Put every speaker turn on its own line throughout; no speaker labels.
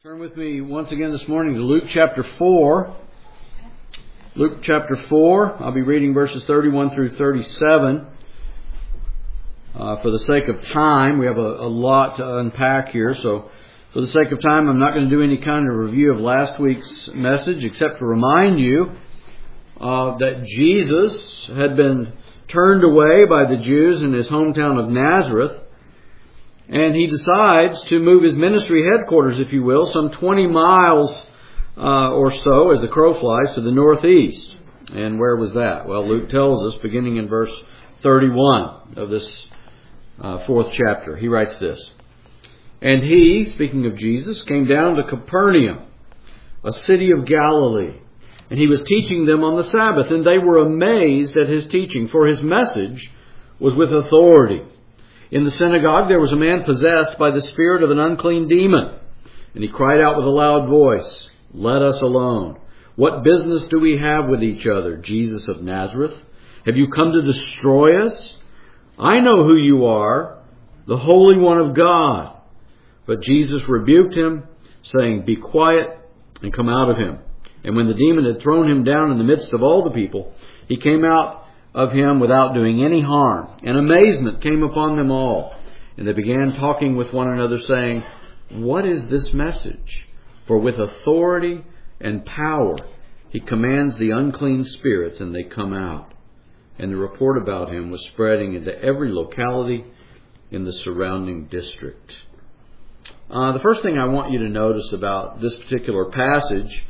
Turn with me once again this morning to Luke chapter 4. Luke chapter 4, I'll be reading verses 31 through 37. For the sake of time, we have a lot to unpack here, so for the sake of time, I'm not going to do any kind of review of last week's message, except to remind you that Jesus had been turned away by the Jews in his hometown of Nazareth. And he decides to move his ministry headquarters, if you will, some 20 miles or so as the crow flies to the northeast. And where was that? Well, Luke tells us, beginning in verse 31 of this fourth chapter. He writes this. And he, speaking of Jesus, came down to Capernaum, a city of Galilee. And he was teaching them on the Sabbath. And they were amazed at his teaching, for his message was with authority. In the synagogue there was a man possessed by the spirit of an unclean demon. And he cried out with a loud voice, "Let us alone. What business do we have with each other, Jesus of Nazareth? Have you come to destroy us? I know who you are, the Holy One of God." But Jesus rebuked him, saying, "Be quiet and come out of him." And when the demon had thrown him down in the midst of all the people, he came out of him without doing any harm. And amazement came upon them all. And they began talking with one another, saying, "What is this message? For with authority and power he commands the unclean spirits, and they come out." And the report about him was spreading into every locality in the surrounding district. The first thing I want you to notice about this particular passage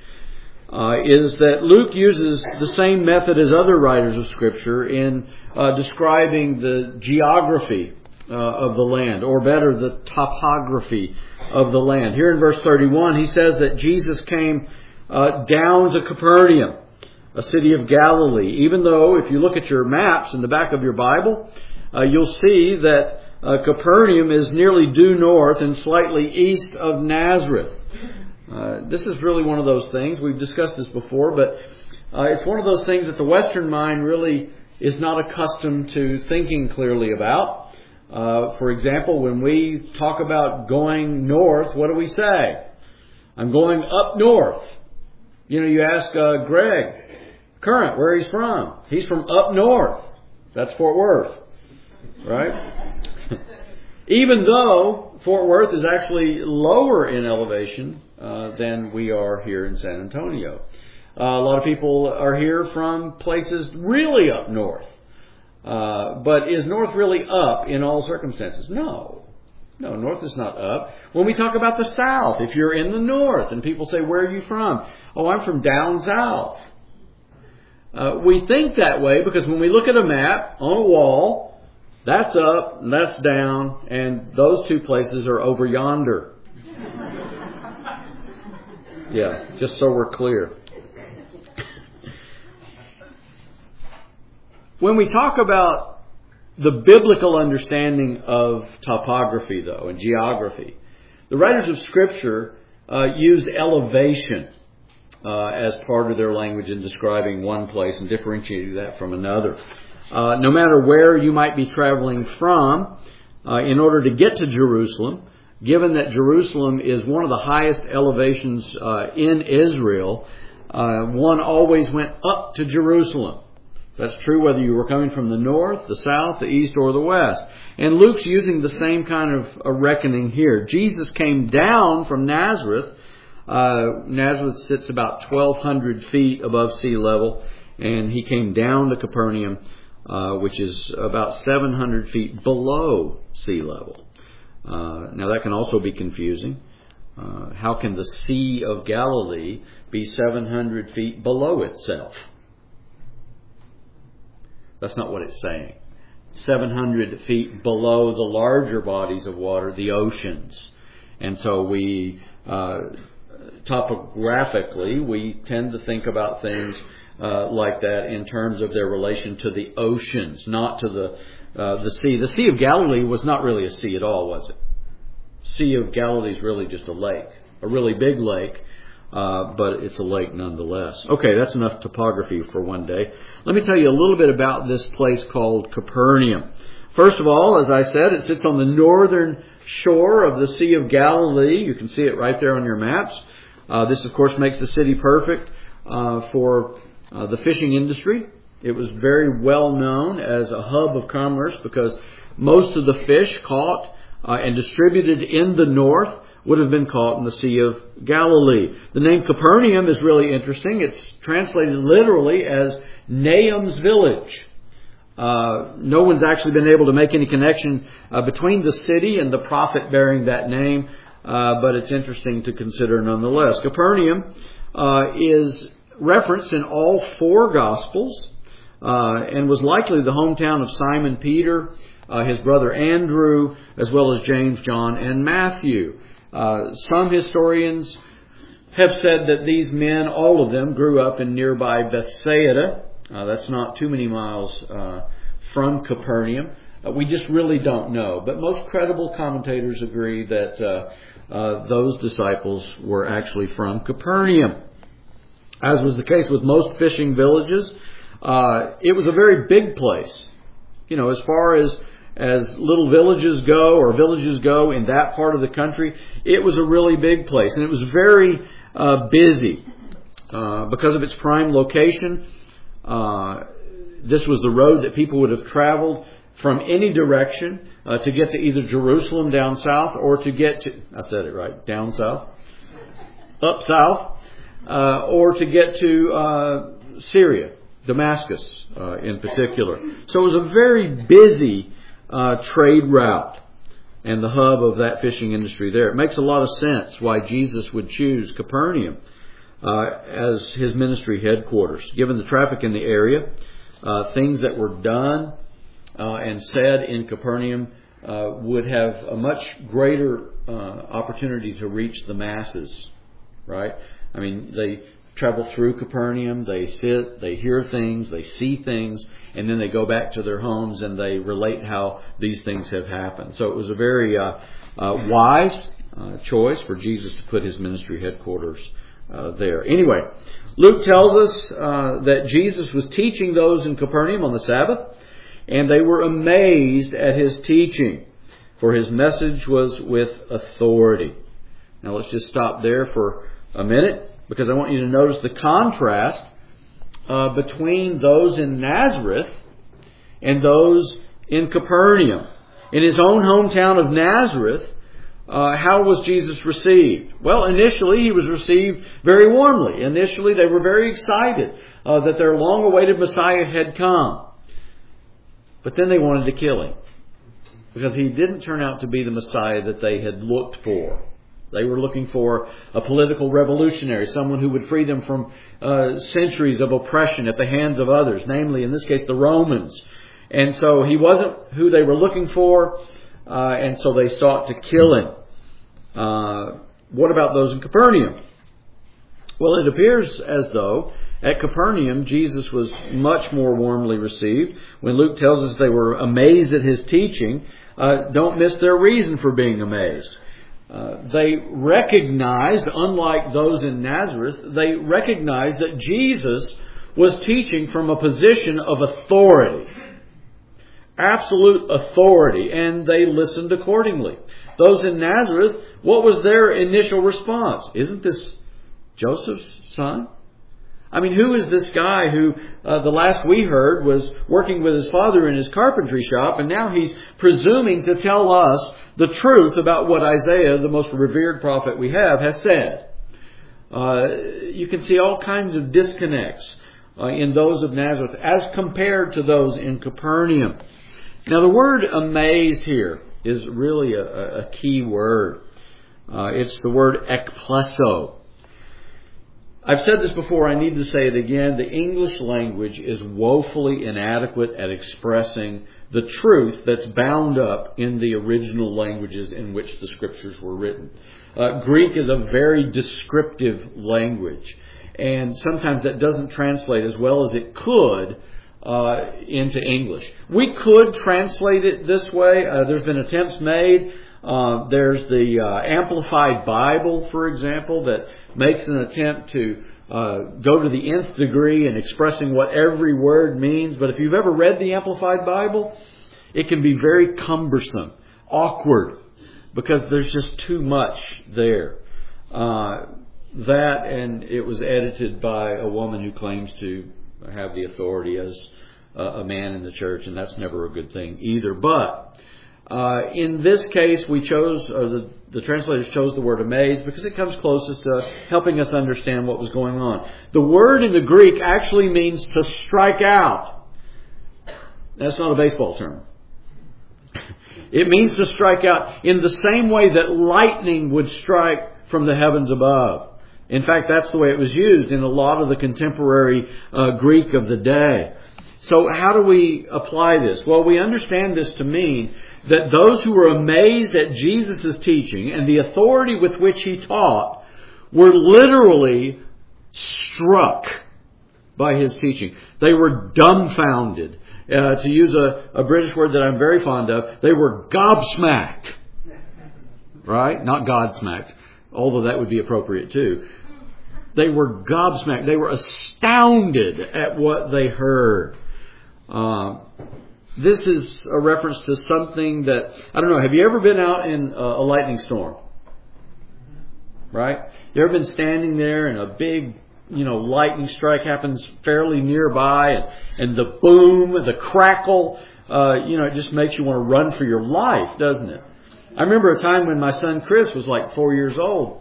is that Luke uses the same method as other writers of Scripture in describing the geography of the land, or better, the topography of the land. Here in verse 31, he says that Jesus came down to Capernaum, a city of Galilee. Even though, if you look at your maps in the back of your Bible, you'll see that Capernaum is nearly due north and slightly east of Nazareth. This is really one of those things. We've discussed this before, but it's one of those things that the Western mind really is not accustomed to thinking clearly about. For example, when we talk about going north, what do we say? I'm going up north. You know, you ask Greg Current where he's from. He's from up north. That's Fort Worth, right? Even though Fort Worth is actually lower in elevation than we are here in San Antonio. A lot of people are here from places really up north. But is north really up in all circumstances? No, north is not up. When we talk about the south, if you're in the north and people say, "Where are you from?" "Oh, I'm from down south." We think that way because when we look at a map on a wall, that's up and that's down, and those two places are over yonder. Yeah, just so we're clear. When we talk about the biblical understanding of topography, though, and geography, the writers of Scripture use elevation as part of their language in describing one place and differentiating that from another. No matter where you might be traveling from, in order to get to Jerusalem, given that Jerusalem is one of the highest elevations in Israel, one always went up to Jerusalem. That's true whether you were coming from the north, the south, the east, or the west. And Luke's using the same kind of a reckoning here. Jesus came down from Nazareth. Nazareth sits about 1,200 feet above sea level. And he came down to Capernaum, which is about 700 feet below sea level. Now that can also be confusing. How can the Sea of Galilee be 700 feet below itself? That's not what it's saying. 700 feet below the larger bodies of water, the oceans. And so we, topographically, we tend to think about things like that in terms of their relation to the oceans, not to the sea. The Sea of Galilee was not really a sea at all, was it? Sea of Galilee is really just a lake, a really big lake, but it's a lake nonetheless. Okay, that's enough topography for one day. Let me tell you a little bit about this place called Capernaum. First of all, as I said, it sits on the northern shore of the Sea of Galilee. You can see it right there on your maps. This, of course, makes the city perfect for the fishing industry. It was very well known as a hub of commerce because most of the fish caught and distributed in the north would have been caught in the Sea of Galilee. The name Capernaum is really interesting. It's translated literally as Nahum's village. No one's actually been able to make any connection between the city and the prophet bearing that name, but it's interesting to consider nonetheless. Capernaum is referenced in all four Gospels and was likely the hometown of Simon Peter, his brother Andrew, as well as James, John, and Matthew. Some historians have said that these men, all of them, grew up in nearby Bethsaida. That's not too many miles from Capernaum. We just really don't know. But most credible commentators agree that those disciples were actually from Capernaum. As was the case with most fishing villages, it was a very big place. You know, as far as little villages go or villages go in that part of the country, it was a really big place. And it was very busy because of its prime location. This was the road that people would have traveled from any direction to get to either Jerusalem down south or to get to, I said it right, down south, up south, or to get to Syria, Damascus in particular. So it was a very busy trade route and the hub of that fishing industry there. It makes a lot of sense why Jesus would choose Capernaum as his ministry headquarters. Given the traffic in the area, things that were done and said in Capernaum would have a much greater opportunity to reach the masses, right? I mean, they travel through Capernaum, they sit, they hear things, they see things, and then they go back to their homes and they relate how these things have happened. So it was a very wise choice for Jesus to put his ministry headquarters there. Anyway, Luke tells us that Jesus was teaching those in Capernaum on the Sabbath, and they were amazed at his teaching, for his message was with authority. Now let's just stop there for a minute, because I want you to notice the contrast between those in Nazareth and those in Capernaum. In his own hometown of Nazareth, how was Jesus received? Well, initially he was received very warmly. Initially they were very excited that their long-awaited Messiah had come. But then they wanted to kill him, because he didn't turn out to be the Messiah that they had looked for. They were looking for a political revolutionary, someone who would free them from centuries of oppression at the hands of others, namely, in this case, the Romans. And so he wasn't who they were looking for, and so they sought to kill him. What about those in Capernaum? Well, it appears as though at Capernaum, Jesus was much more warmly received. When Luke tells us they were amazed at his teaching, don't miss their reason for being amazed. They recognized, unlike those in Nazareth, they recognized that Jesus was teaching from a position of authority. Absolute authority. And they listened accordingly. Those in Nazareth, what was their initial response? Isn't this Joseph's son? I mean, who is this guy who, the last we heard, was working with his father in his carpentry shop, and now he's presuming to tell us the truth about what Isaiah, the most revered prophet we have, has said? You can see all kinds of disconnects in those of Nazareth as compared to those in Capernaum. Now, the word amazed here is really a key word. It's the word ekplesso. I've said this before, I need to say it again. The English language is woefully inadequate at expressing the truth that's bound up in the original languages in which the Scriptures were written. Greek is a very descriptive language, and sometimes that doesn't translate as well as it could into English. We could translate it this way. There's been attempts made. There's the Amplified Bible, for example, that makes an attempt to go to the nth degree in expressing what every word means. But if you've ever read the Amplified Bible, it can be very cumbersome, awkward. because there's just too much there. That, and it was edited by a woman who claims to have the authority as a man in the church, and that's never a good thing either. But in this case, we chose, or the translators chose the word amazed because it comes closest to helping us understand what was going on. The word in the Greek actually means to strike out. That's not a baseball term. It means to strike out in the same way that lightning would strike from the heavens above. In fact, that's the way it was used in a lot of the contemporary Greek of the day. So how do we apply this? Well, we understand this to mean that those who were amazed at Jesus' teaching and the authority with which He taught were literally struck by His teaching. They were dumbfounded. To use a British word that I'm very fond of, they were gobsmacked. Right? Not godsmacked, although that would be appropriate too. They were gobsmacked. They were astounded at what they heard. This is a reference to something that, I don't know, have you ever been out in a lightning storm? Right? You ever been standing there and a big, lightning strike happens fairly nearby and the boom, the crackle, it just makes you want to run for your life, doesn't it? I remember a time when my son Chris was like 3 years old.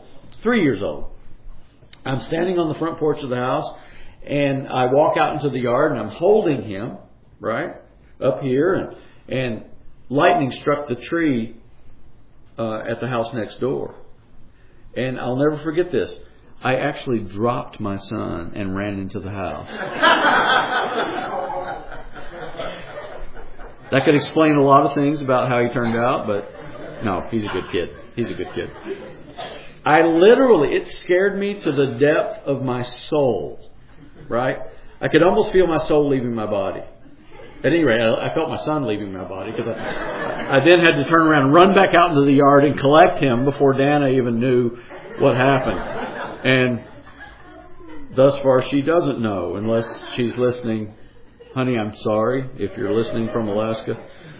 I'm standing on the front porch of the house and I walk out into the yard and I'm holding him, right, up here, and lightning struck the tree at the house next door. And I'll never forget this. I actually dropped my son and ran into the house. That could explain a lot of things about how he turned out, but no, he's a good kid. It scared me to the depth of my soul, right? I could almost feel my soul leaving my body. At any rate, I felt my son leaving my body because I then had to turn around and run back out into the yard and collect him before Dana even knew what happened. And thus far she doesn't know unless she's listening. Honey, I'm sorry if you're listening from Alaska.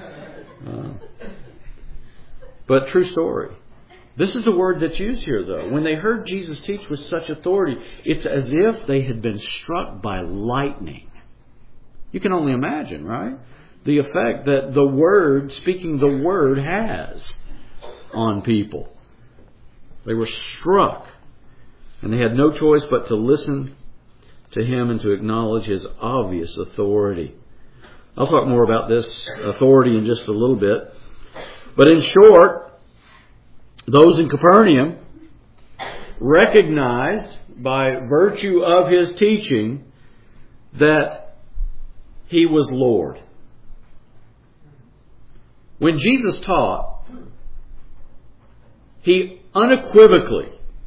But true story. This is the word that's used here, though. When they heard Jesus teach with such authority, it's as if they had been struck by lightning. You can only imagine, right? The effect that the Word, speaking the Word, has on people. They were struck, and they had no choice but to listen to Him and to acknowledge His obvious authority. I'll talk more about this authority in just a little bit. But in short, those in Capernaum recognized by virtue of His teaching that He was Lord. When Jesus taught, He unequivocally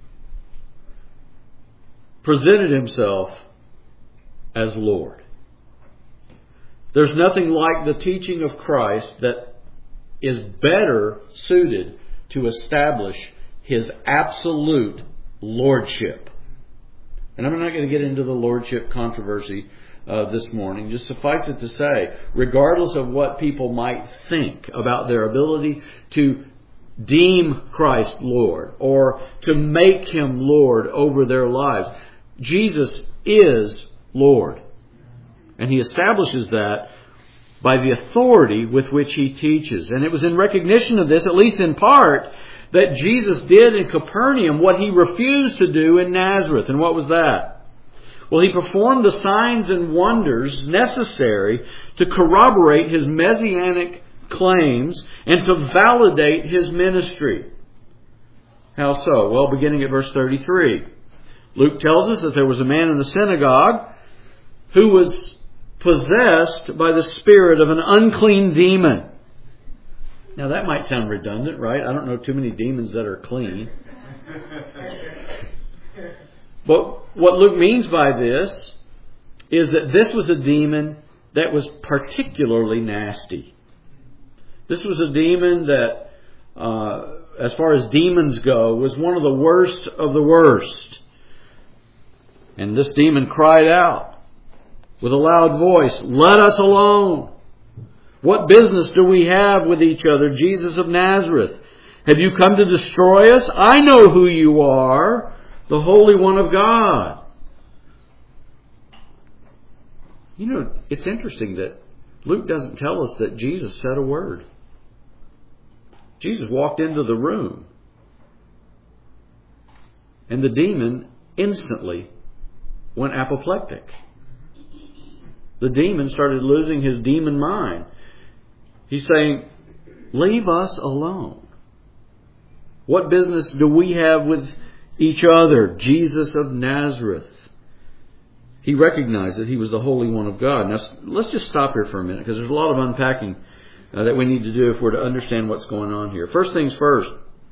presented Himself as Lord. There's nothing like the teaching of Christ that is better suited to establish His absolute lordship. And I'm not going to get into the lordship controversy this morning. Just suffice it to say, regardless of what people might think about their ability to deem Christ Lord or to make Him Lord over their lives, Jesus is Lord. And He establishes that by the authority with which He teaches. And it was in recognition of this, at least in part, that Jesus did in Capernaum what He refused to do in Nazareth. And what was that? Well, He performed the signs and wonders necessary to corroborate His messianic claims and to validate His ministry. How so? Well, beginning at verse 33. Luke tells us that there was a man in the synagogue who was possessed by the spirit of an unclean demon. Now that might sound redundant, right? I don't know too many demons that are clean. But what Luke means by this is that this was a demon that was particularly nasty. This was a demon that, as far as demons go, was one of the worst of the worst. And this demon cried out with a loud voice, "Let us alone! What business do we have with each other, Jesus of Nazareth?" Have you come to destroy us? I know who you are, the Holy One of God. You know, it's interesting that Luke doesn't tell us that Jesus said a word. Jesus walked into the room, and the demon instantly went apoplectic. The demon started losing his demon mind. He's saying, leave us alone. What business do we have with each other? Jesus of Nazareth. He recognized that he was the Holy One of God. Now, let's just stop here for a minute, because there's a lot of unpacking that we need to do if we're to understand what's going on here. First things first.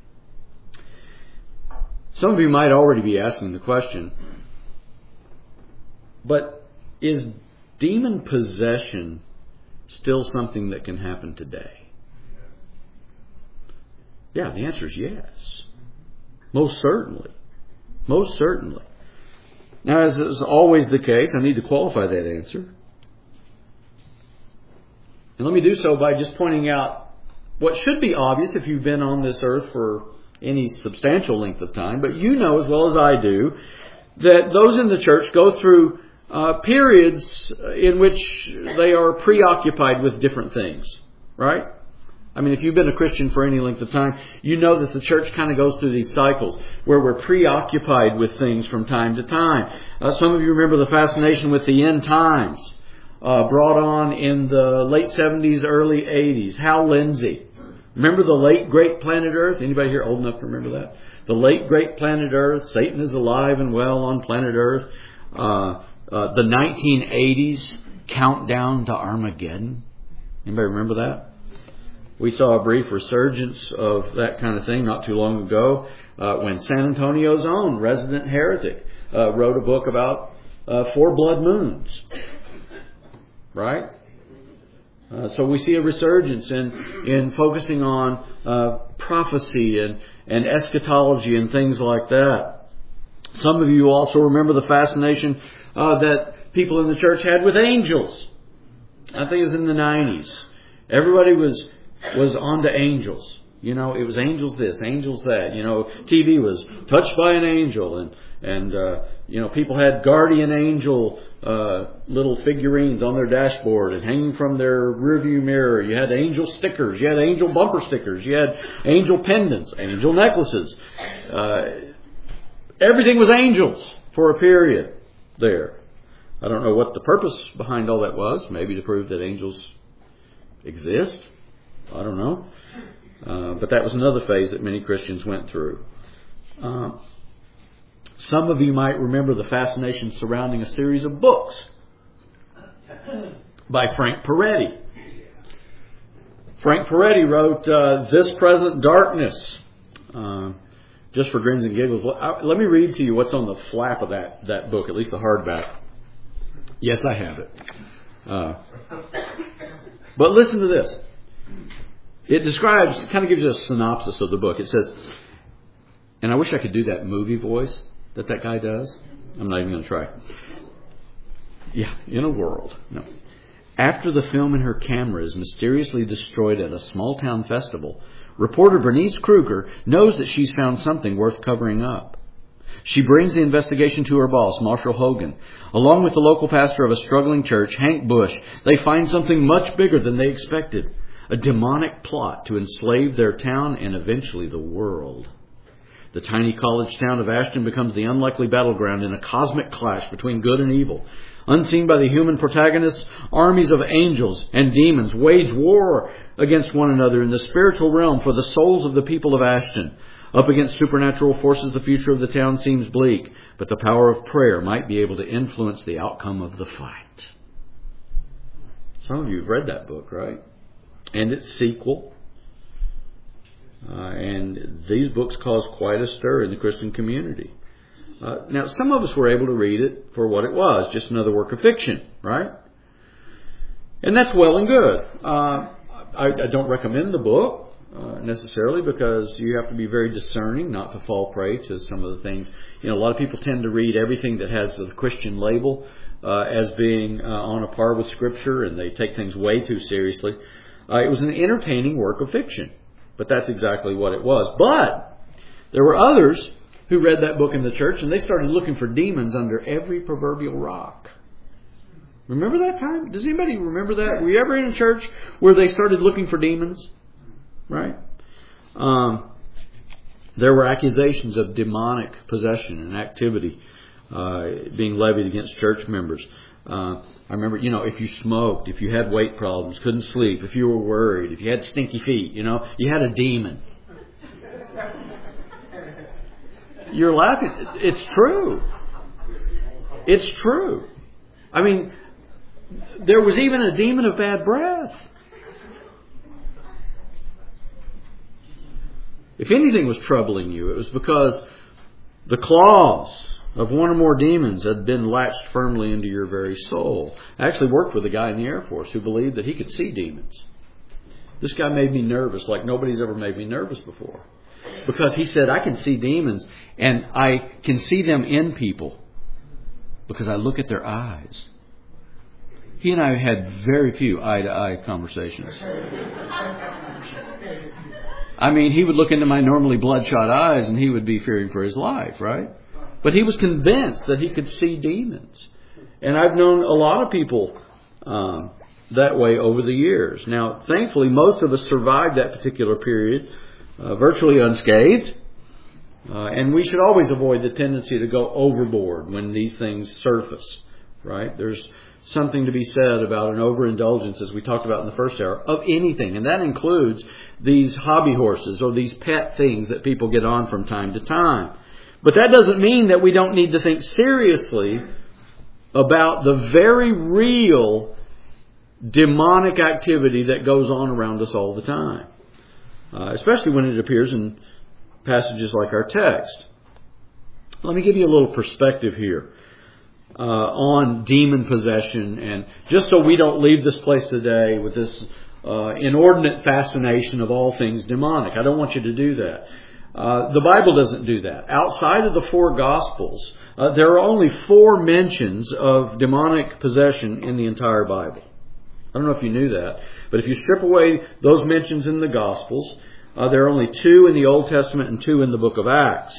Some of you might already be asking the question, but is demon possession still something that can happen today? Yeah, the answer is yes. Most certainly. Most certainly. Now, as is always the case, I need to qualify that answer. And let me do so by just pointing out what should be obvious if you've been on this earth for any substantial length of time. But you know as well as I do that those in the church go through periods in which they are preoccupied with different things. Right? I mean, if you've been a Christian for any length of time, you know that the church kind of goes through these cycles where we're preoccupied with things from time to time. Some of you remember the fascination with the end times brought on in the late 70s, early 80s. Hal Lindsey. Remember the late great planet Earth? Anybody here old enough to remember that? The late great planet Earth. Satan is alive and well on planet Earth. The 1980s countdown to Armageddon. Anybody remember that? We saw a brief resurgence of that kind of thing not too long ago when San Antonio's own resident heretic wrote a book about 4 blood moons. Right? So we see a resurgence in focusing on prophecy and eschatology and things like that. Some of you also remember the fascination that people in the church had with angels. I think it was in the 90s. Everybody was onto angels. You know, it was angels this, angels that. You know, TV was touched by an angel, and you know, people had guardian angel little figurines on their dashboard and hanging from their rearview mirror. You had angel stickers, you had angel bumper stickers, you had angel pendants, angel necklaces. Everything was angels for a period there. I don't know what the purpose behind all that was. Maybe to prove that angels exist. I don't know. But that was another phase that many Christians went through. Some of you might remember the fascination surrounding a series of books by Frank Peretti. Frank Peretti wrote This Present Darkness. Just for grins and giggles, let me read to you what's on the flap of that book, at least the hardback. Yes, I have it. But listen to this. It describes, kind of gives you a synopsis of the book. It says, and I wish I could do that movie voice that guy does. I'm not even going to try. Yeah, in a world. No. After the film in her camera is mysteriously destroyed at a small town festival, reporter Bernice Kruger knows that she's found something worth covering up. She brings the investigation to her boss, Marshall Hogan. Along with the local pastor of a struggling church, Hank Bush, they find something much bigger than they expected. A demonic plot to enslave their town and eventually the world. The tiny college town of Ashton becomes the unlikely battleground in a cosmic clash between good and evil. Unseen by the human protagonists, armies of angels and demons wage war against one another in the spiritual realm for the souls of the people of Ashton. Up against supernatural forces, the future of the town seems bleak, but the power of prayer might be able to influence the outcome of the fight. Some of you have read that book, right? And its sequel. And these books caused quite a stir in the Christian community. Now, some of us were able to read it for what it was, just another work of fiction, right? And that's well and good. I don't recommend the book necessarily, because you have to be very discerning not to fall prey to some of the things. You know, a lot of people tend to read everything that has the Christian label as being on a par with Scripture, and they take things way too seriously. It was an entertaining work of fiction. But that's exactly what it was. But there were others who read that book in the church and they started looking for demons under every proverbial rock. Remember that time? Does anybody remember that? Were you ever in a church where they started looking for demons? Right? There were accusations of demonic possession and activity being levied against church members. I remember, if you smoked, if you had weight problems, couldn't sleep, if you were worried, if you had stinky feet, you had a demon. You're laughing. It's true. It's true. I mean, there was even a demon of bad breath. If anything was troubling you, it was because the claws of one or more demons had been latched firmly into your very soul. I actually worked with a guy in the Air Force who believed that he could see demons. This guy made me nervous like nobody's ever made me nervous before. Because he said, I can see demons and I can see them in people because I look at their eyes. He and I had very few eye-to-eye conversations. I mean, he would look into my normally bloodshot eyes and he would be fearing for his life, right? But he was convinced that he could see demons. And I've known a lot of people that way over the years. Now, thankfully, most of us survived that particular period virtually unscathed. And we should always avoid the tendency to go overboard when these things surface, right? There's something to be said about an overindulgence, as we talked about in the first hour, of anything. And that includes these hobby horses or these pet things that people get on from time to time. But that doesn't mean that we don't need to think seriously about the very real demonic activity that goes on around us all the time. Especially when it appears in passages like our text. Let me give you a little perspective here on demon possession, and just so we don't leave this place today with this inordinate fascination of all things demonic. I don't want you to do that. The Bible doesn't do that. Outside of the four Gospels, there are only 4 mentions of demonic possession in the entire Bible. I don't know if you knew that, but if you strip away those mentions in the Gospels, there are only 2 in the Old Testament and 2 in the book of Acts.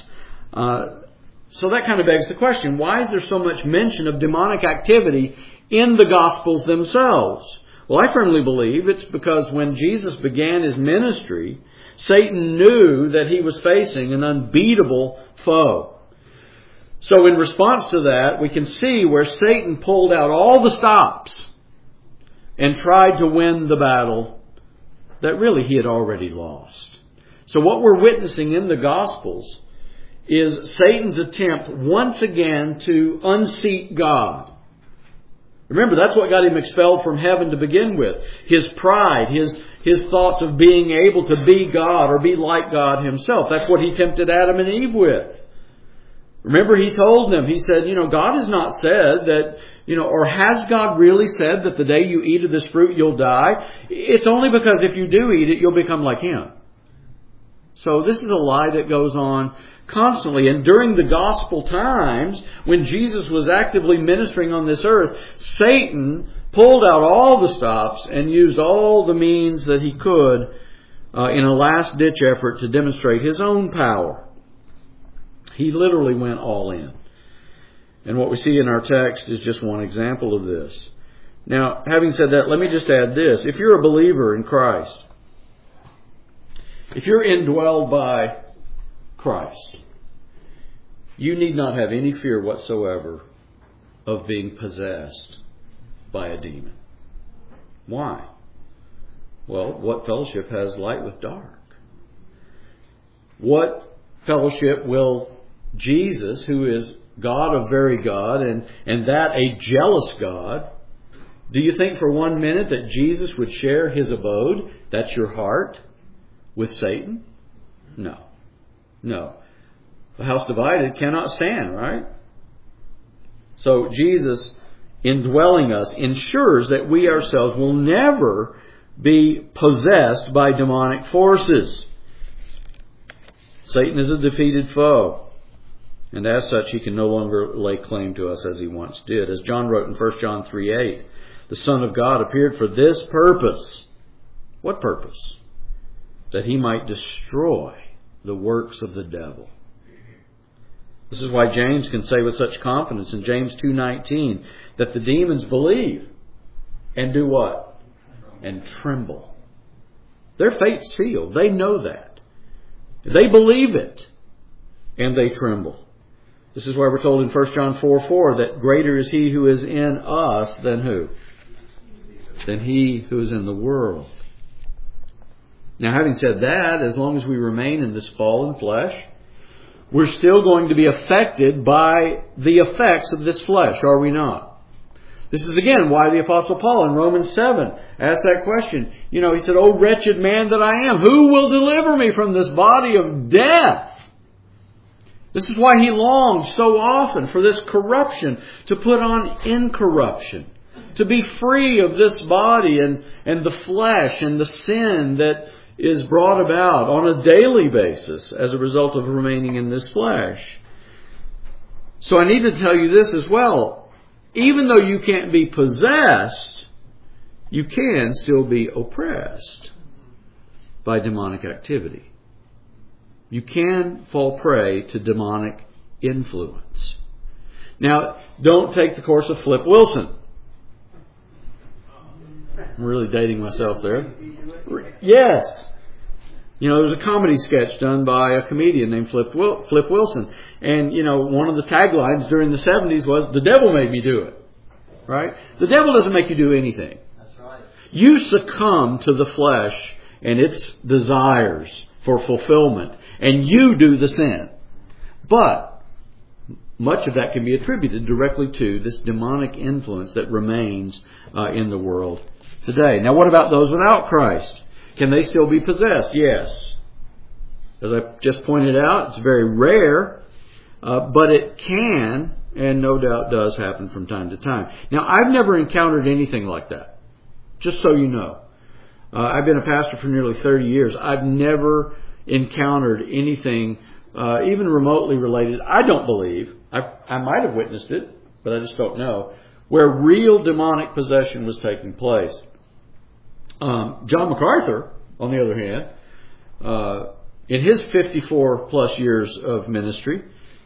So that kind of begs the question, why is there so much mention of demonic activity in the Gospels themselves? Well, I firmly believe it's because when Jesus began his ministry, Satan knew that he was facing an unbeatable foe. So in response to that, we can see where Satan pulled out all the stops and tried to win the battle that really he had already lost. So what we're witnessing in the Gospels is Satan's attempt once again to unseat God. Remember, that's what got him expelled from heaven to begin with. His pride, his thoughts of being able to be God or be like God himself. That's what he tempted Adam and Eve with. Remember, he told them, he said, God has not said that, or has God really said that the day you eat of this fruit you'll die? It's only because if you do eat it, you'll become like him. So this is a lie that goes on constantly. And during the gospel times, when Jesus was actively ministering on this earth, Satan pulled out all the stops and used all the means that he could in a last-ditch effort to demonstrate his own power. He literally went all in. And what we see in our text is just one example of this. Now, having said that, let me just add this. If you're a believer in Christ, if you're indwelled by Christ, you need not have any fear whatsoever of being possessed by a demon. Why? Well, what fellowship has light with dark? What fellowship will Jesus, who is God of very God, and that a jealous God, do you think for 1 minute that Jesus would share his abode, that's your heart, with Satan? No. A house divided cannot stand, right? So Jesus, indwelling us, ensures that we ourselves will never be possessed by demonic forces. Satan is a defeated foe. And as such, he can no longer lay claim to us as he once did. As John wrote in 1 John 3:8, the Son of God appeared for this purpose. What purpose? that He might destroy the works of the devil. This is why James can say with such confidence in James 2:19 that the demons believe and do what? And tremble. Their fate's sealed. They know that. They believe it and they tremble. This is why we're told in 1 John 4:4 that greater is He who is in us than who? Than he who is in the world. Now, having said that, as long as we remain in this fallen flesh, we're still going to be affected by the effects of this flesh, are we not? This is again why the Apostle Paul in Romans 7 asked that question. He said, "O wretched man that I am, who will deliver me from this body of death?" This is why he longs so often for this corruption to put on incorruption, to be free of this body and the flesh and the sin that is brought about on a daily basis as a result of remaining in this flesh. So I need to tell you this as well. Even though you can't be possessed, you can still be oppressed by demonic activity. You can fall prey to demonic influence. Now, don't take the course of Flip Wilson. I'm really dating myself there. Yes. There was a comedy sketch done by a comedian named Flip Wilson. And, one of the taglines during the 70s was, "The devil made me do it." Right? The devil doesn't make you do anything.
That's right.
You succumb to the flesh and its desires for fulfillment. And you do the sin. But much of that can be attributed directly to this demonic influence that remains in the world today. Now, what about those without Christ? Can they still be possessed? Yes. As I just pointed out, it's very rare, but it can, and no doubt does happen from time to time. Now, I've never encountered anything like that, just so you know. I've been a pastor for nearly 30 years. I've never encountered anything even remotely related. I don't believe. I might have witnessed it, but I just don't know, where real demonic possession was taking place. John MacArthur, on the other hand, in his 54 plus years of ministry,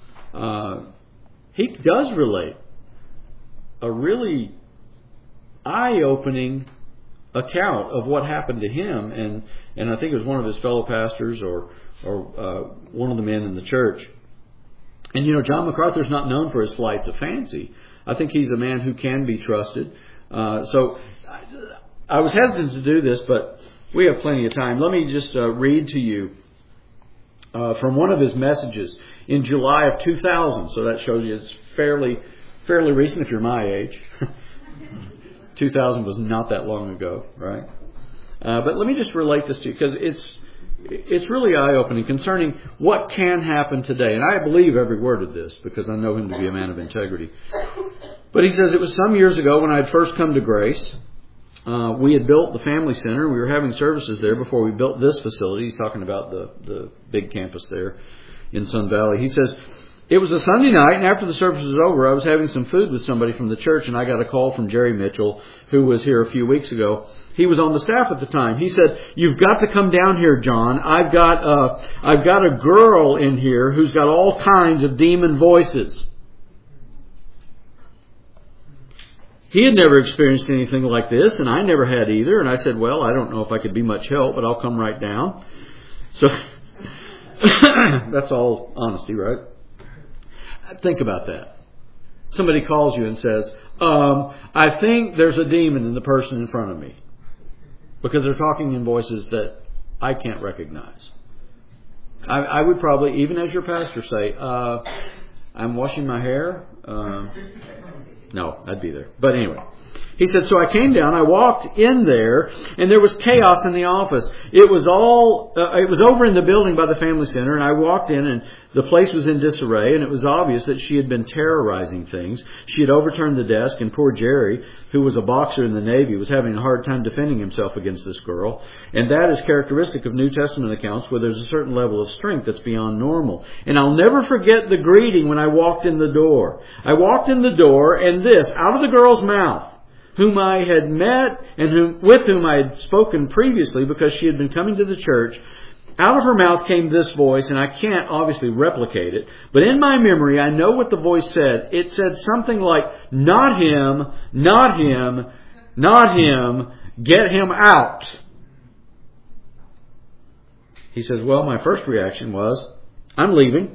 he does relate a really eye-opening account of what happened to him, and I think it was one of his fellow pastors or one of the men in the church. And John MacArthur's not known for his flights of fancy. I think he's a man who can be trusted. So I was hesitant to do this, but we have plenty of time. Let me just read to you from one of his messages in July of 2000. So that shows you it's fairly recent if you're my age. 2000 was not that long ago, right? But let me just relate this to you because it's really eye-opening concerning what can happen today. And I believe every word of this because I know him to be a man of integrity. But he says, it was some years ago when I had first come to Grace. We had built the family center. We were having services there before we built this facility. He's talking about the big campus there in Sun Valley. He says, it was a Sunday night, and after the service was over, I was having some food with somebody from the church, and I got a call from Jerry Mitchell, who was here a few weeks ago. He was on the staff at the time. He said, "You've got to come down here, John. I've got a girl in here who's got all kinds of demon voices." He had never experienced anything like this, and I never had either. And I said, "Well, I don't know if I could be much help, but I'll come right down." So that's all honesty, right? Think about that. Somebody calls you and says, "I think there's a demon in the person in front of me," because they're talking in voices that I can't recognize. I would probably, even as your pastor, say, "I'm washing my hair." No, I'd be there. But anyway, he said, so I came down, I walked in there, and there was chaos in the office. It was over in the building by the family center, and I walked in, and the place was in disarray, and it was obvious that she had been terrorizing things. She had overturned the desk, and poor Jerry, who was a boxer in the Navy, was having a hard time defending himself against this girl. And that is characteristic of New Testament accounts, where there's a certain level of strength that's beyond normal. And I'll never forget the greeting when I walked in the door. I walked in the door, and this, out of the girl's mouth, whom I had met and with whom I had spoken previously because she had been coming to the church, out of her mouth came this voice, and I can't obviously replicate it, but in my memory I know what the voice said. It said something like, "Not him, not him, not him, get him out." He says, well, my first reaction was, I'm leaving.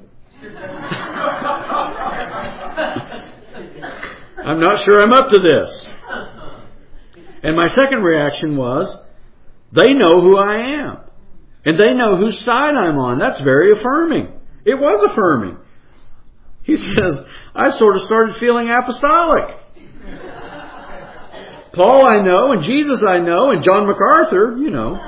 I'm not sure I'm up to this. And my second reaction was, they know who I am. And they know whose side I'm on. That's very affirming. It was affirming. He says, I sort of started feeling apostolic. Paul I know, and Jesus I know, and John MacArthur, you know.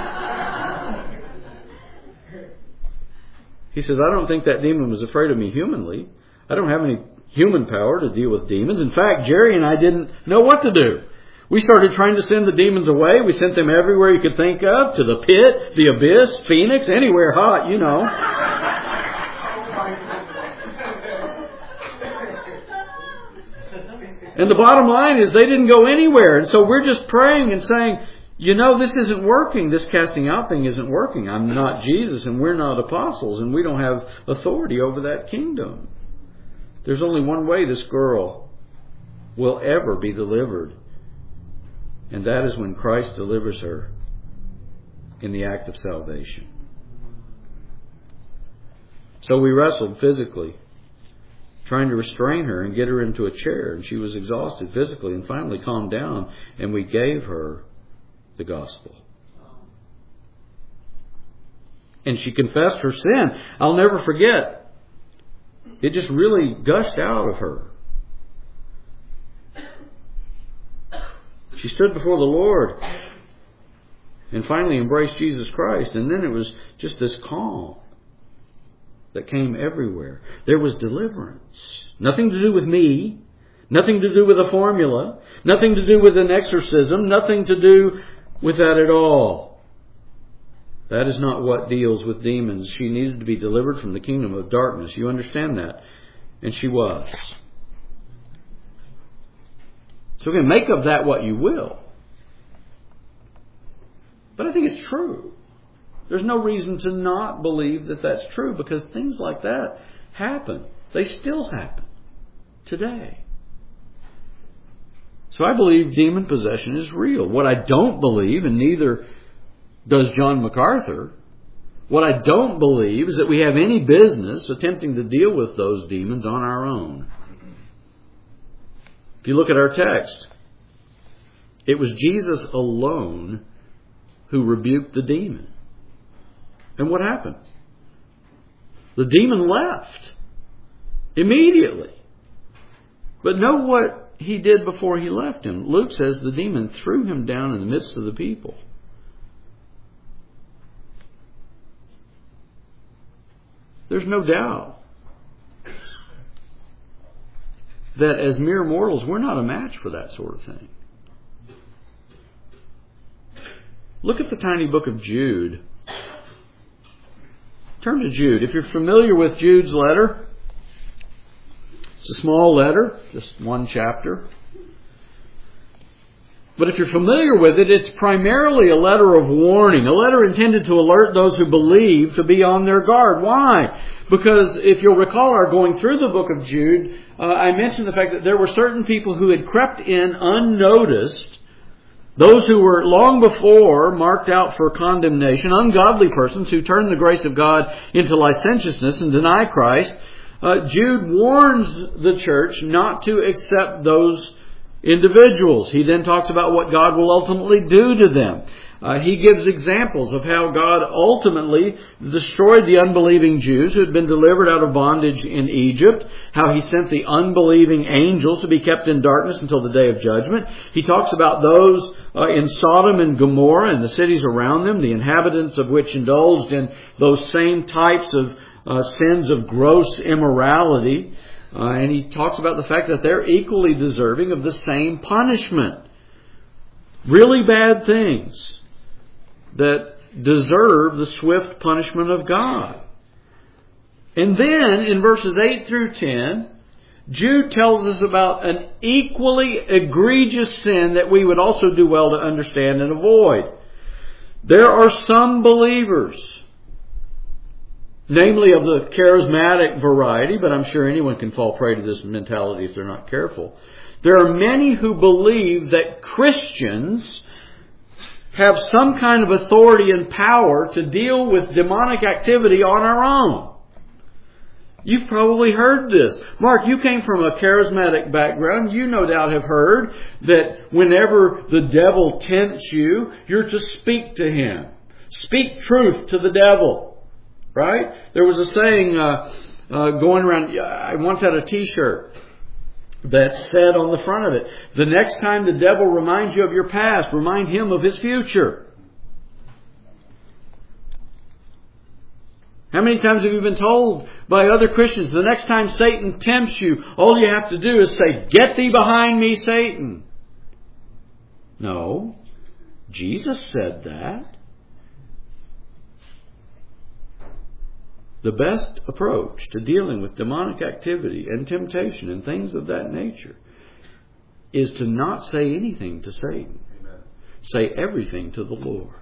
He says, I don't think that demon was afraid of me humanly. I don't have any human power to deal with demons. In fact, Jerry and I didn't know what to do. We started trying to send the demons away. We sent them everywhere you could think of, to the pit, the abyss, Phoenix, anywhere hot, you know. And the bottom line is they didn't go anywhere. And so we're just praying and saying, you know, this isn't working. This casting out thing isn't working. I'm not Jesus and we're not apostles and we don't have authority over that kingdom. There's only one way this girl will ever be delivered. And that is when Christ delivers her in the act of salvation. So we wrestled physically, trying to restrain her and get her into a chair. And she was exhausted physically and finally calmed down. And we gave her the gospel. And she confessed her sin. I'll never forget. It just really gushed out of her. She stood before the Lord and finally embraced Jesus Christ. And then it was just this calm that came everywhere. There was deliverance. Nothing to do with me. Nothing to do with a formula. Nothing to do with an exorcism. Nothing to do with that at all. That is not what deals with demons. She needed to be delivered from the kingdom of darkness. You understand that? And she was. So again, make of that what you will. But I think it's true. There's no reason to not believe that that's true, because things like that happen. They still happen today. So I believe demon possession is real. What I don't believe, and neither does John MacArthur, what I don't believe is that we have any business attempting to deal with those demons on our own. If you look at our text, it was Jesus alone who rebuked the demon. And what happened? The demon left immediately. But know what he did before he left him. Luke says the demon threw him down in the midst of the people. There's no doubt that as mere mortals, we're not a match for that sort of thing. Look at the tiny book of Jude. Turn to Jude. If you're familiar with Jude's letter, it's a small letter, just one chapter. But if you're familiar with it, it's primarily a letter of warning, a letter intended to alert those who believe to be on their guard. Why? Because if you'll recall our going through the book of Jude, I mentioned the fact that there were certain people who had crept in unnoticed, those who were long before marked out for condemnation, ungodly persons who turned the grace of God into licentiousness and deny Christ. Jude warns the church not to accept those individuals. He then talks about what God will ultimately do to them. He gives examples of how God ultimately destroyed the unbelieving Jews who had been delivered out of bondage in Egypt, how He sent the unbelieving angels to be kept in darkness until the day of judgment. He talks about those in Sodom and Gomorrah and the cities around them, the inhabitants of which indulged in those same types of sins of gross immorality. And he talks about the fact that they're equally deserving of the same punishment. Really bad things that deserve the swift punishment of God. And then in verses 8 through 10, Jude tells us about an equally egregious sin that we would also do well to understand and avoid. There are some believers, namely of the charismatic variety, but I'm sure anyone can fall prey to this mentality if they're not careful. There are many who believe that Christians have some kind of authority and power to deal with demonic activity on our own. You've probably heard this. Mark, you came from a charismatic background. You no doubt have heard that whenever the devil tempts you, you're to speak to him. Speak truth to the devil. Right? There was a saying going around. I once had a T-shirt that said on the front of it, the next time the devil reminds you of your past, remind him of his future. How many times have you been told by other Christians, the next time Satan tempts you, all you have to do is say, "Get thee behind me, Satan"? No. Jesus said that. The best approach to dealing with demonic activity and temptation and things of that nature is to not say anything to Satan. Amen. Say everything to the Lord.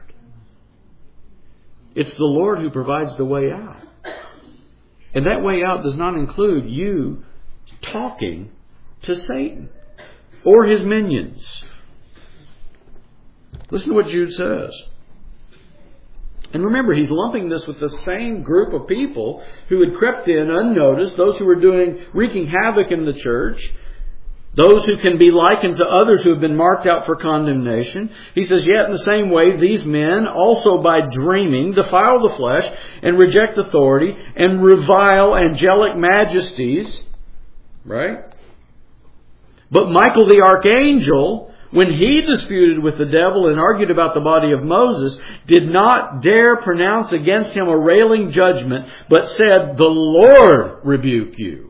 It's the Lord who provides the way out. And that way out does not include you talking to Satan or his minions. Listen to what Jude says. And remember, he's lumping this with the same group of people who had crept in unnoticed, those who were wreaking havoc in the church, those who can be likened to others who have been marked out for condemnation. He says, yet in the same way, these men also by dreaming defile the flesh and reject authority and revile angelic majesties. Right? But Michael the archangel, when he disputed with the devil and argued about the body of Moses, did not dare pronounce against him a railing judgment, but said, "The Lord rebuke you."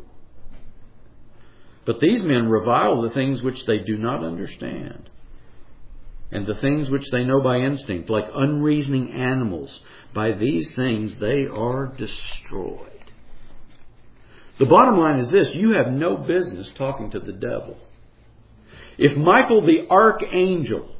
But these men revile the things which they do not understand, and the things which they know by instinct, like unreasoning animals. By these things they are destroyed. The bottom line is this: you have no business talking to the devil. If Michael the archangel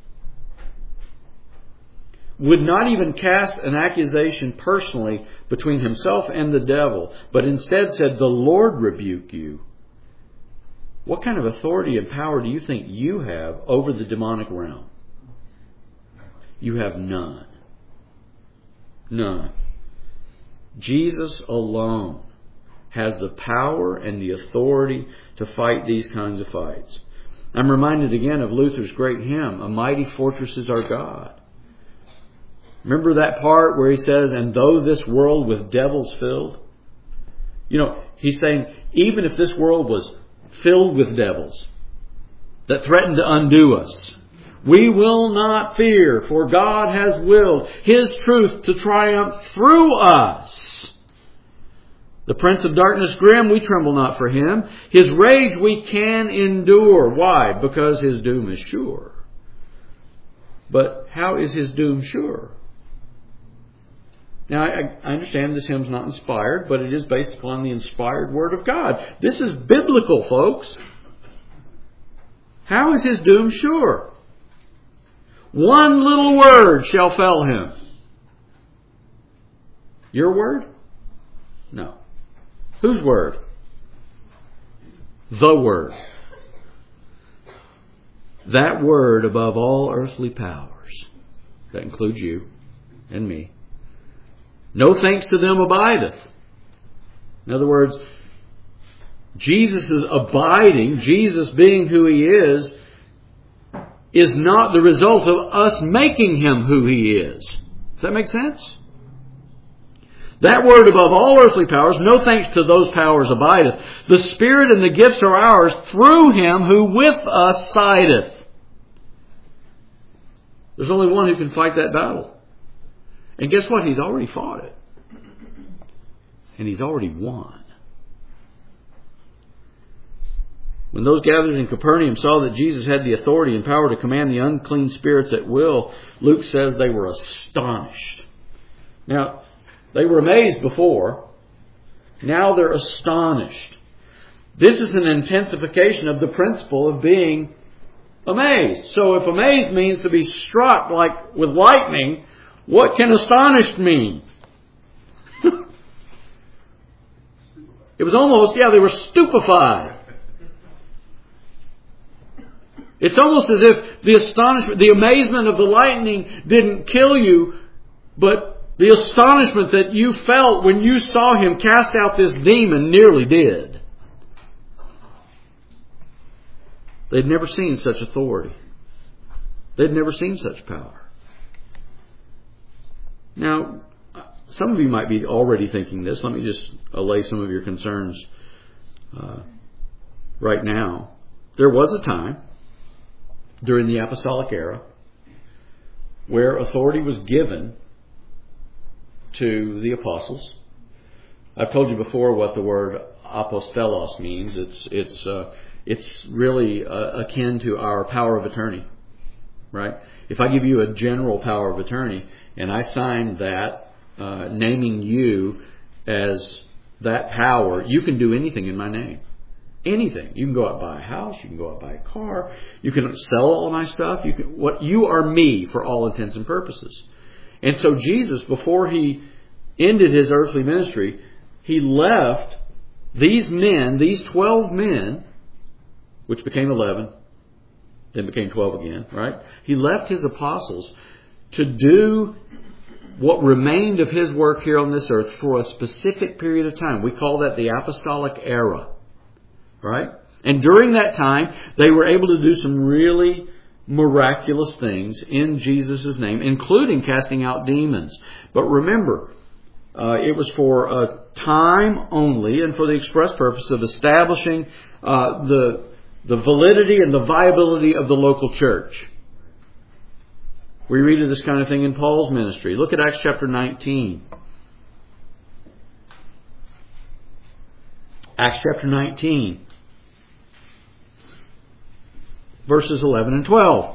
would not even cast an accusation personally between himself and the devil, but instead said, "The Lord rebuke you," what kind of authority and power do you think you have over the demonic realm? You have none. None. Jesus alone has the power and the authority to fight these kinds of fights. I'm reminded again of Luther's great hymn, "A Mighty Fortress is Our God." Remember that part where he says, "And though this world with devils filled," he's saying, even if this world was filled with devils that threaten to undo us, we will not fear, for God has willed His truth to triumph through us. The prince of darkness grim, we tremble not for him. His rage we can endure. Why? Because his doom is sure. But how is his doom sure? Now, I understand this hymn's not inspired, but it is based upon the inspired Word of God. This is biblical, folks. How is his doom sure? One little word shall fell him. Your word? No. Whose word? The Word. That Word above all earthly powers. That includes you and me. No thanks to them abideth. In other words, Jesus is abiding, Jesus being who He is not the result of us making Him who He is. Does that make sense? That Word above all earthly powers, no thanks to those powers abideth. The Spirit and the gifts are ours through Him who with us sideth. There's only one who can fight that battle. And guess what? He's already fought it. And He's already won. When those gathered in Capernaum saw that Jesus had the authority and power to command the unclean spirits at will, Luke says they were astonished. Now, they were amazed before. Now they're astonished. This is an intensification of the principle of being amazed. So if amazed means to be struck like with lightning, what can astonished mean? It was almost, they were stupefied. It's almost as if the astonishment, the amazement of the lightning didn't kill you, but the astonishment that you felt when you saw him cast out this demon nearly did. They'd never seen such authority. They'd never seen such power. Now, some of you might be already thinking this. Let me just allay some of your concerns right now. There was a time during the apostolic era where authority was given to the apostles. I've told you before what the word apostelos means. It's really akin to our power of attorney, right? If I give you a general power of attorney and I sign that, naming you as that power, you can do anything in my name. Anything. You can go out and buy a house. You can go out and buy a car. You can sell all of my stuff. You are me for all intents and purposes. And so Jesus, before he ended his earthly ministry, he left these men, these 12 men, which became 11, then became 12 again, right? He left his apostles to do what remained of his work here on this earth for a specific period of time. We call that the apostolic era. Right? And during that time, they were able to do some really miraculous things in Jesus' name, including casting out demons. But remember, it was for a time only and for the express purpose of establishing the validity and the viability of the local church. We read of this kind of thing in Paul's ministry. Look at Acts chapter 19. Acts chapter 19. Verses 11 and 12.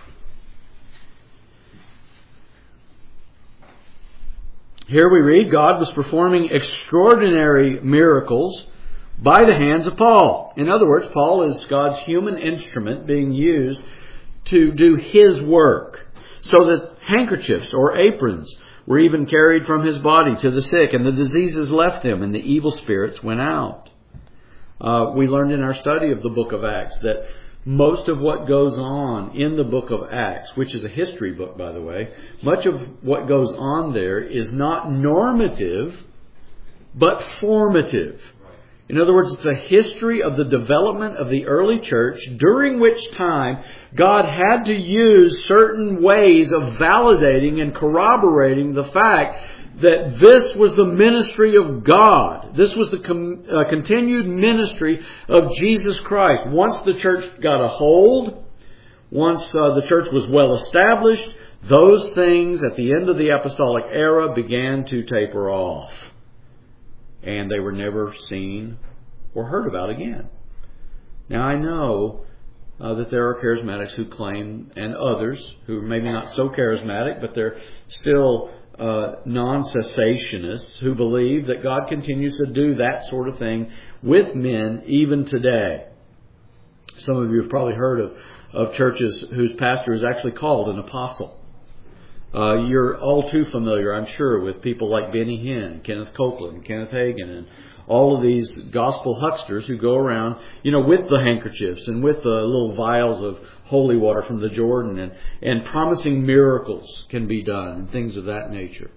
Here we read, God was performing extraordinary miracles by the hands of Paul. In other words, Paul is God's human instrument being used to do his work. So that handkerchiefs or aprons were even carried from his body to the sick, and the diseases left them, and the evil spirits went out. We learned in our study of the book of Acts that most of what goes on in the book of Acts, which is a history book, by the way, much of what goes on there is not normative, but formative. In other words, it's a history of the development of the early church, during which time God had to use certain ways of validating and corroborating the fact that this was the ministry of God. This was the continued ministry of Jesus Christ. Once the church got a hold, once the church was well established, those things at the end of the apostolic era began to taper off. And they were never seen or heard about again. Now I know that there are charismatics who claim, and others who are maybe not so charismatic, but they're still non-cessationists who believe that God continues to do that sort of thing with men even today. Some of you have probably heard of churches whose pastor is actually called an apostle. You're all too familiar, I'm sure, with people like Benny Hinn, Kenneth Copeland, Kenneth Hagin, and all of these gospel hucksters who go around, with the handkerchiefs and with the little vials of holy water from the Jordan and promising miracles can be done and things of that nature.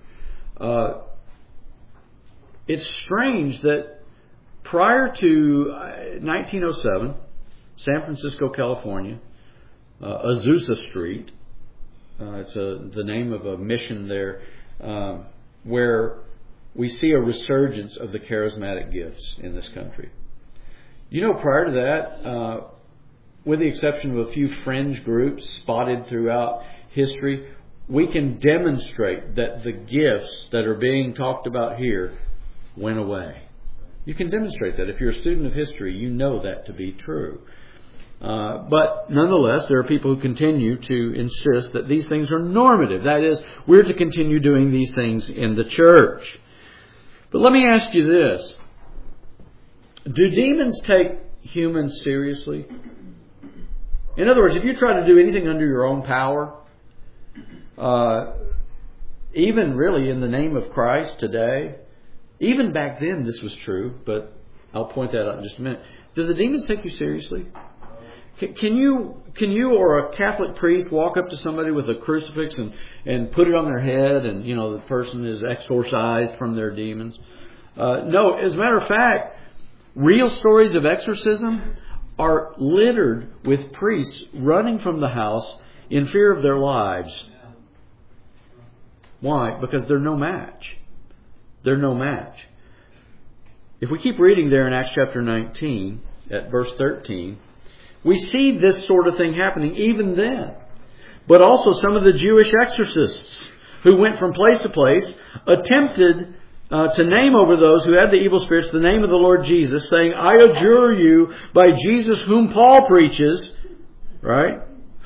It's strange that prior to 1907, San Francisco, California, Azusa Street, it's the name of a mission there, where we see a resurgence of the charismatic gifts in this country. Prior to that, with the exception of a few fringe groups spotted throughout history, we can demonstrate that the gifts that are being talked about here went away. You can demonstrate that. If you're a student of history, you know that to be true. But nonetheless, there are people who continue to insist that these things are normative. That is, we're to continue doing these things in the church. But let me ask you this. Do demons take humans seriously? In other words, if you try to do anything under your own power, even really in the name of Christ today, even back then this was true, but I'll point that out in just a minute. Do the demons take you seriously? Can you or a Catholic priest walk up to somebody with a crucifix and put it on their head and, the person is exorcised from their demons? No, as a matter of fact, real stories of exorcism are littered with priests running from the house in fear of their lives. Why? Because they're no match. They're no match. If we keep reading there in Acts chapter 19, at verse 13, we see this sort of thing happening even then. But also some of the Jewish exorcists who went from place to place attempted to name over those who had the evil spirits the name of the Lord Jesus, saying, I adjure you by Jesus whom Paul preaches. Right?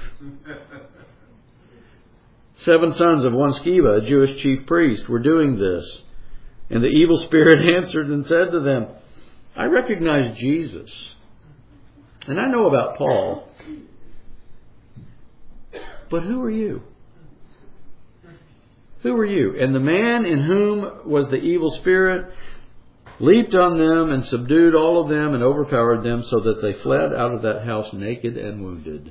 7 sons of one Sceva, a Jewish chief priest, were doing this. And the evil spirit answered and said to them, I recognize Jesus. And I know about Paul. But who are you? Who are you? And the man in whom was the evil spirit leaped on them and subdued all of them and overpowered them so that they fled out of that house naked and wounded.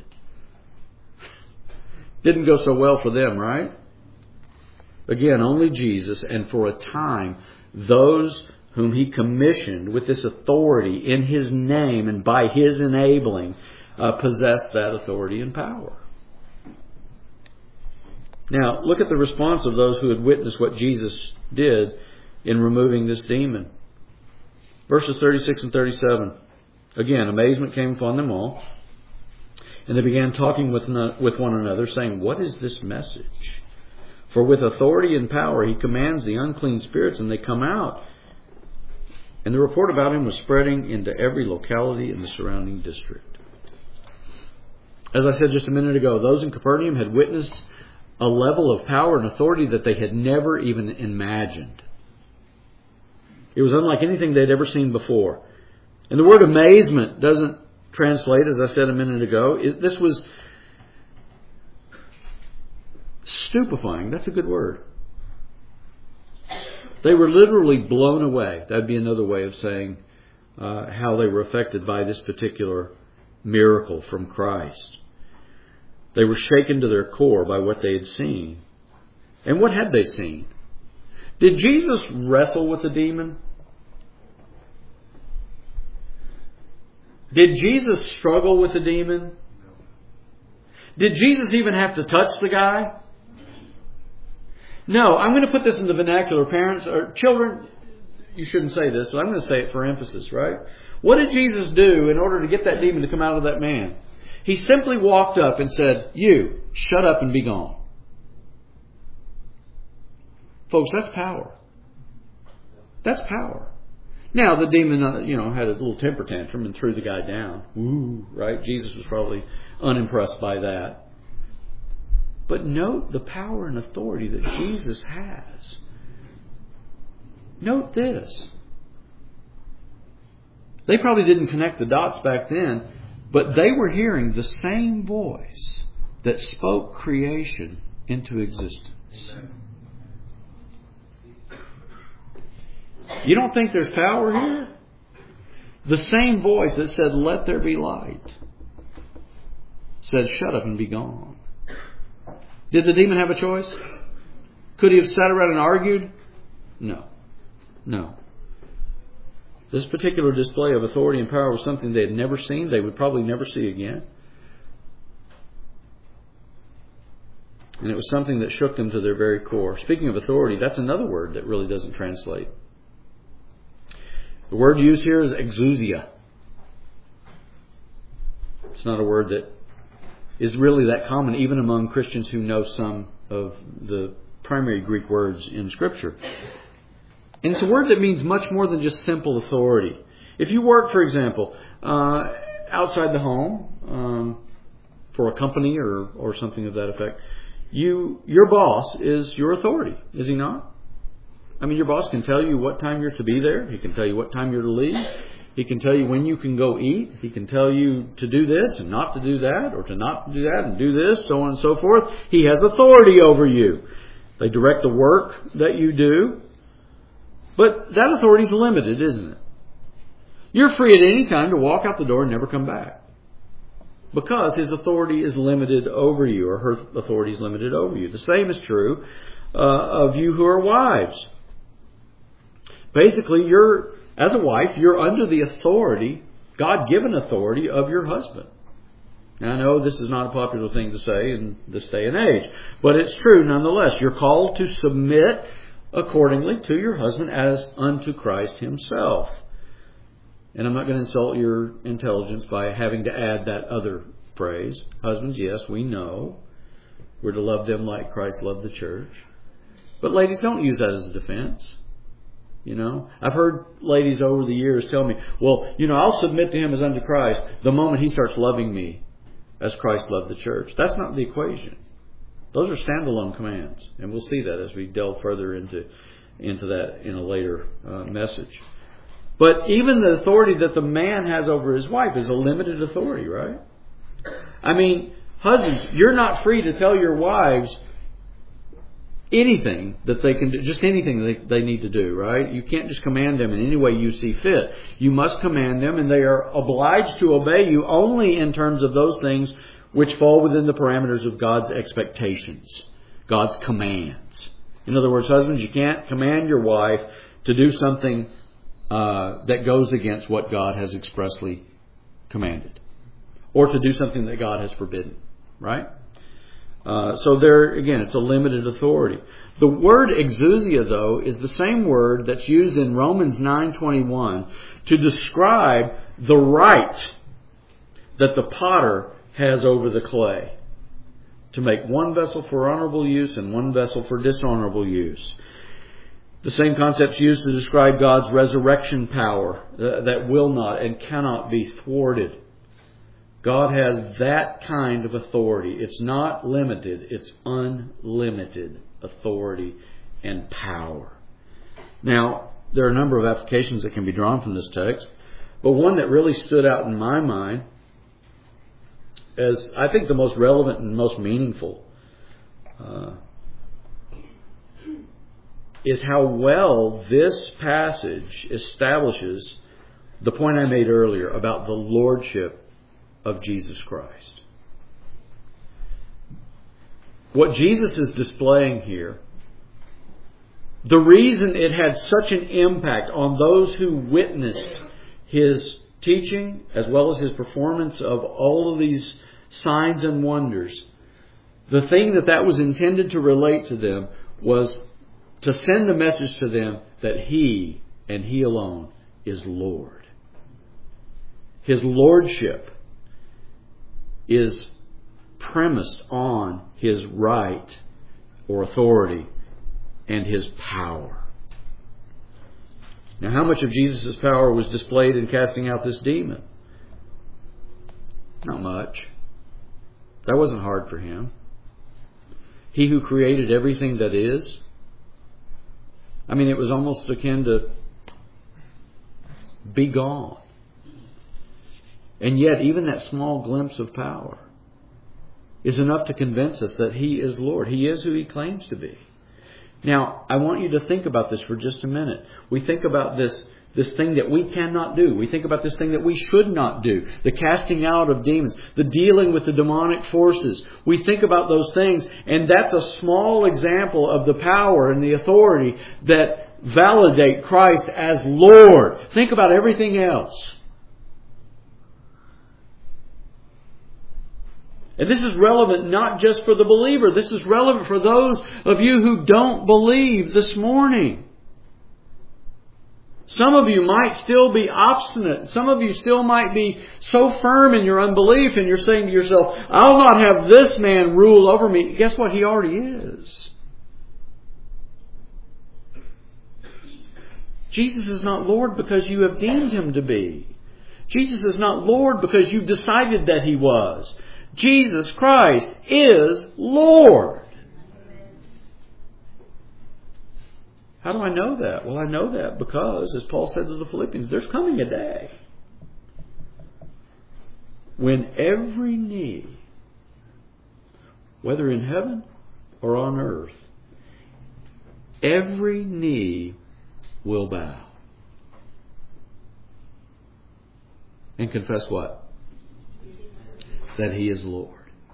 Didn't go so well for them, right? Again, only Jesus, and for a time, those whom He commissioned with this authority in His name and by His enabling, possessed that authority and power. Now, look at the response of those who had witnessed what Jesus did in removing this demon. Verses 36 and 37. Again, amazement came upon them all. And they began talking with one another, saying, What is this message? For with authority and power He commands the unclean spirits, and they come out. And the report about Him was spreading into every locality in the surrounding district. As I said just a minute ago, those in Capernaum had witnessed a level of power and authority that they had never even imagined. It was unlike anything they'd ever seen before. And the word amazement doesn't translate, as I said a minute ago. This was stupefying. That's a good word. They were literally blown away. That'd be another way of saying how they were affected by this particular miracle from Christ. They were shaken to their core by what they had seen. And what had they seen? Did Jesus wrestle with the demon? Did Jesus struggle with the demon? Did Jesus even have to touch the guy? No, I'm going to put this in the vernacular. Parents or children, you shouldn't say this, but I'm going to say it for emphasis, right? What did Jesus do in order to get that demon to come out of that man? He simply walked up and said, You, shut up and be gone. Folks, that's power. That's power. Now, the demon, had a little temper tantrum and threw the guy down. Ooh, right? Jesus was probably unimpressed by that. But note the power and authority that Jesus has. Note this. They probably didn't connect the dots back then, but they were hearing the same voice that spoke creation into existence. You don't think there's power here? The same voice that said, Let there be light, said, Shut up and be gone. Did the demon have a choice? Could he have sat around and argued? No. This particular display of authority and power was something they had never seen. They would probably never see again. And it was something that shook them to their very core. Speaking of authority, that's another word that really doesn't translate. The word used here is exousia. It's not a word that is really that common even among Christians who know some of the primary Greek words in Scripture. And it's a word that means much more than just simple authority. If you work, for example, outside the home for a company or something of that effect, your boss is your authority, is he not? I mean, your boss can tell you what time you're to be there. He can tell you what time you're to leave. He can tell you when you can go eat. He can tell you to do this and not to do that, or to not do that and do this, so on and so forth. He has authority over you. They direct the work that you do. But that authority is limited, isn't it? You're free at any time to walk out the door and never come back, because His authority is limited over you, or her authority is limited over you. The same is true of you who are wives. Basically, as a wife, you're under the authority, God-given authority of your husband. Now, I know this is not a popular thing to say in this day and age, but it's true nonetheless. You're called to submit accordingly to your husband as unto Christ Himself. And I'm not going to insult your intelligence by having to add that other phrase. Husbands, yes, we know we're to love them like Christ loved the church. But ladies, don't use that as a defense. I've heard ladies over the years tell me, well, I'll submit to him as unto Christ the moment he starts loving me as Christ loved the church. That's not the equation. Those are standalone commands. And we'll see that as we delve further into that in a later message. But even the authority that the man has over his wife is a limited authority, right? I mean, husbands, you're not free to tell your wives anything that they can do, just anything they need to do, right? You can't just command them in any way you see fit. You must command them, and they are obliged to obey you only in terms of those things which fall within the parameters of God's expectations, God's commands. In other words, husbands, you can't command your wife to do something that goes against what God has expressly commanded, or to do something that God has forbidden, right? So there, again, it's a limited authority. The word exousia, though, is the same word that's used in Romans 9:21 to describe the right that the potter has over the clay, to make one vessel for honorable use and one vessel for dishonorable use. The same concept's used to describe God's resurrection power that will not and cannot be thwarted. God has that kind of authority. It's not limited. It's unlimited authority and power. Now, there are a number of applications that can be drawn from this text, but one that really stood out in my mind as I think the most relevant and most meaningful is how well this passage establishes the point I made earlier about the lordship of Jesus Christ. What Jesus is displaying here, the reason it had such an impact on those who witnessed His teaching as well as His performance of all of these signs and wonders, the thing that was intended to relate to them was to send a message to them that He and He alone is Lord. His lordship is premised on His right or authority and His power. Now, how much of Jesus' power was displayed in casting out this demon? Not much. That wasn't hard for Him. He who created everything that is. I mean, it was almost akin to be gone. And yet, even that small glimpse of power is enough to convince us that He is Lord. He is who He claims to be. Now, I want you to think about this for just a minute. We think about this thing that we cannot do. We think about this thing that we should not do. The casting out of demons. The dealing with the demonic forces. We think about those things, and that's a small example of the power and the authority that validate Christ as Lord. Think about everything else. And this is relevant not just for the believer. This is relevant for those of you who don't believe this morning. Some of you might still be obstinate. Some of you still might be so firm in your unbelief, and you're saying to yourself, I'll not have this man rule over me. Guess what? He already is. Jesus is not Lord because you have deemed Him to be. Jesus is not Lord because you've decided that He was. Jesus Christ is Lord. How do I know that? Well, I know that because, as Paul said to the Philippians, there's coming a day when every knee, whether in heaven or on earth, every knee will bow and confess what? That He is Lord.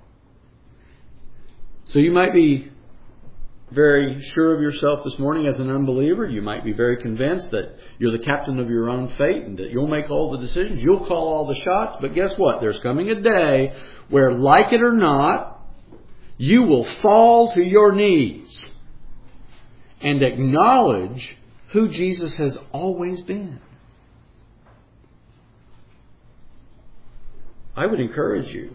So you might be very sure of yourself this morning as an unbeliever. You might be very convinced that you're the captain of your own fate and that you'll make all the decisions. You'll call all the shots. But guess what? There's coming a day where, like it or not, you will fall to your knees and acknowledge who Jesus has always been. I would encourage you,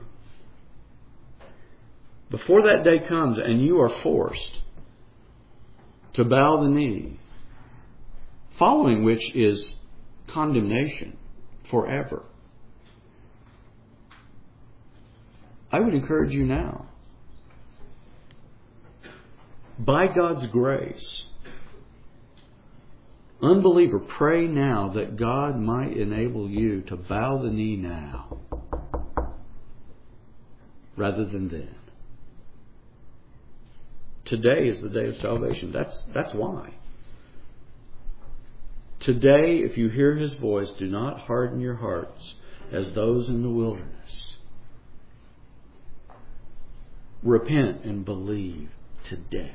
before that day comes and you are forced to bow the knee, following which is condemnation forever, I would encourage you now, by God's grace, unbeliever, pray now that God might enable you to bow the knee now rather than then. Today is the day of salvation. That's why. Today, if you hear His voice, do not harden your hearts as those in the wilderness. Repent and believe today.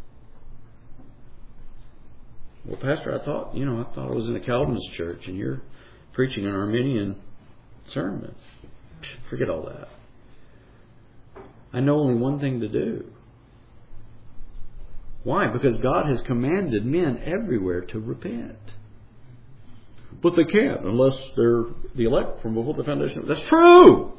Well, Pastor, I thought I was in a Calvinist church and you're preaching an Arminian sermon. Forget all that. I know only one thing to do. Why? Because God has commanded men everywhere to repent. But they can't unless they're the elect from before the foundation. That's true!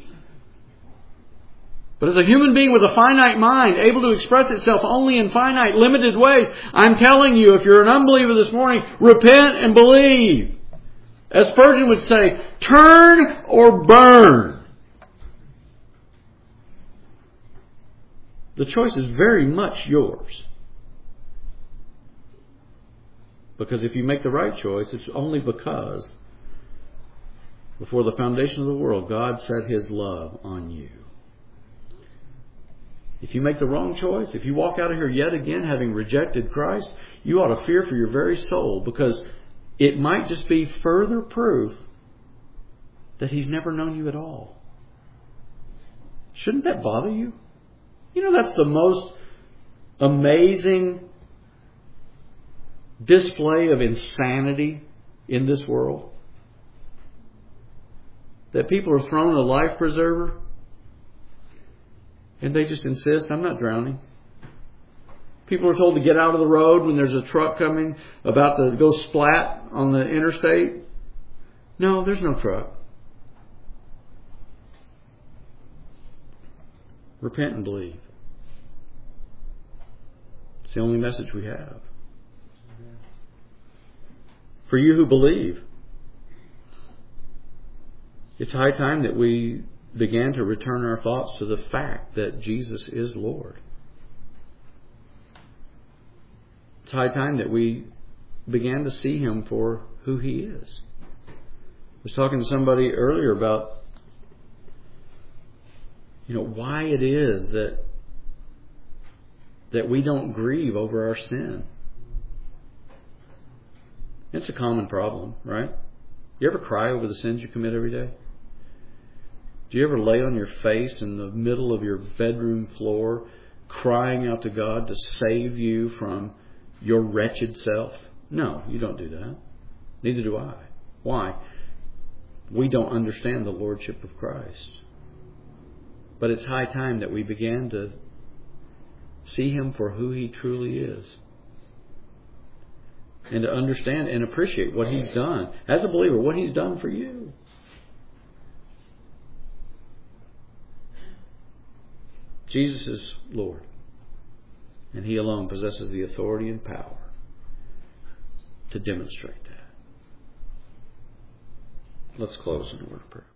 But as a human being with a finite mind, able to express itself only in finite, limited ways, I'm telling you, if you're an unbeliever this morning, repent and believe. As Spurgeon would say, turn or burn. The choice is very much yours. Because if you make the right choice, it's only because before the foundation of the world, God set His love on you. If you make the wrong choice, if you walk out of here yet again having rejected Christ, you ought to fear for your very soul, because it might just be further proof that He's never known you at all. Shouldn't that bother you? That's the most amazing display of insanity in this world. That people are thrown a life preserver and they just insist, I'm not drowning. People are told to get out of the road when there's a truck coming about to go splat on the interstate. No, there's no truck. Repent and believe. It's the only message we have. For you who believe, it's high time that we began to return our thoughts to the fact that Jesus is Lord. It's high time that we began to see Him for who He is. I was talking to somebody earlier about why it is that we don't grieve over our sin. It's a common problem, right? You ever cry over the sins you commit every day? Do you ever lay on your face in the middle of your bedroom floor crying out to God to save you from your wretched self? No, you don't do that. Neither do I. Why? We don't understand the Lordship of Christ. But it's high time that we began to see Him for who He truly is. And to understand and appreciate what He's done. As a believer, what He's done for you. Jesus is Lord. And He alone possesses the authority and power to demonstrate that. Let's close in a word of prayer.